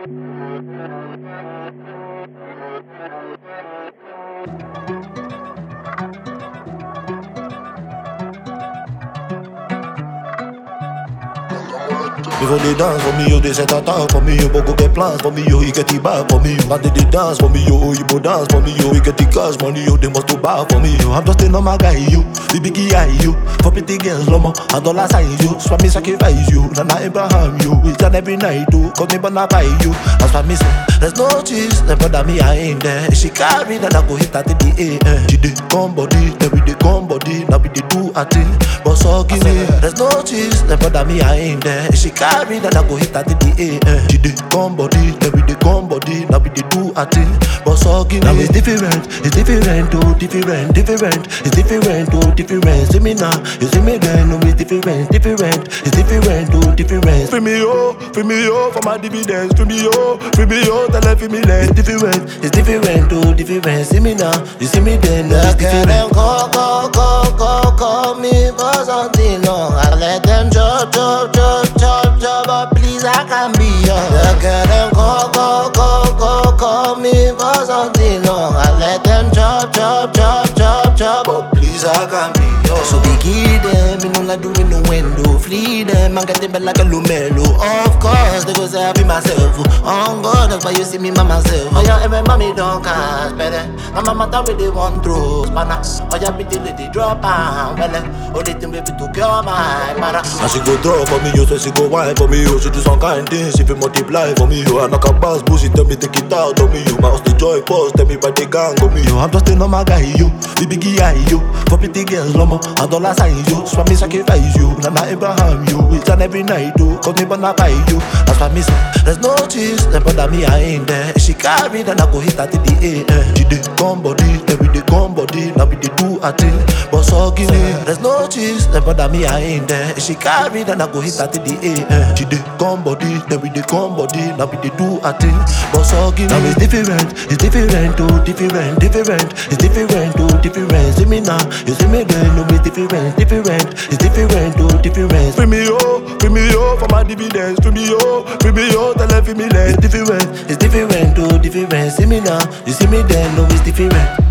If they dance for me, yo, they set a talk for me, yo, but go get plans for me, yo, he get the back for me. And they dance for me, yo, you go dance for me, yo, he get the cash money, yo, they must do back for me, yo. I'm just a normal guy, you, the biggie guy, you. For pretty girls, lomo, and dollar sign you. So me sacrifice you, Nana Abraham, you. Each and every night, too, cause me banana buy you. As for me say, there's no cheese, never that me, I ain't there. She carry, then I go hit at the AM. She did come body, then we did come body, now we did do a thing. But so give me, there's no cheese, never that me, I ain't there. She carry, then I go hit at the AM. She did come body, then we did come body, now we did do a thing. But so give me, now it's different, oh, different, it's different, oh, different. See me now, you see me then, no, it's different, it's different, oh, different. Free me, oh, for my dividends, free me, oh, tell her free me less. It's different, oh, different. See me now, you see me then, no, it's different. Call me for something long. I let them chop, but please I can be yours. The girl them call me for something long. I let them chop, but please I can be yours. So they give them, you know like doing no window. Free them and get them like a lumelo. Of course they go say I be myself. Oh God, that's why you see me by myself. Oh yeah, every mommy don't cast better. My mama thought really want throws, man. Oh yeah, be the lady drop and well, oh they think baby to cure my mother. And she go draw for me, yo, so she go wine for me, yo. She do some kind things, she feel multiply for me, yo. I knock a bass, bullshit, tell me take it out on me, yo. My house the joy pause, tell me by the gang on me, yo. I'm just a normal guy, yo, the biggie guy, yo. For pretty girls, lomo, and dollar sign, yo. So me sacrifice you, Nana Abraham, yo. Each and every night, yo, cause me banana buy you. That's why me say, there's no cheese, never that me, I ain't there. She carry, then I go hit at the AM. She did come body, then we did come body, now we did do a thing. But so give me, there's no cheese, never that me, I ain't there. She carry, then I go hit at the AM. She did come body, then we did come body, now we did do a thing. But so give me, now it's different, oh, different, it's different, oh, different. See me now, you see me then, no, it's different, it's different, oh, different. Free me, oh, for my dividends, free me, oh, tell her free me less. It's different, oh, different. See me now, you see me then, no, it's different.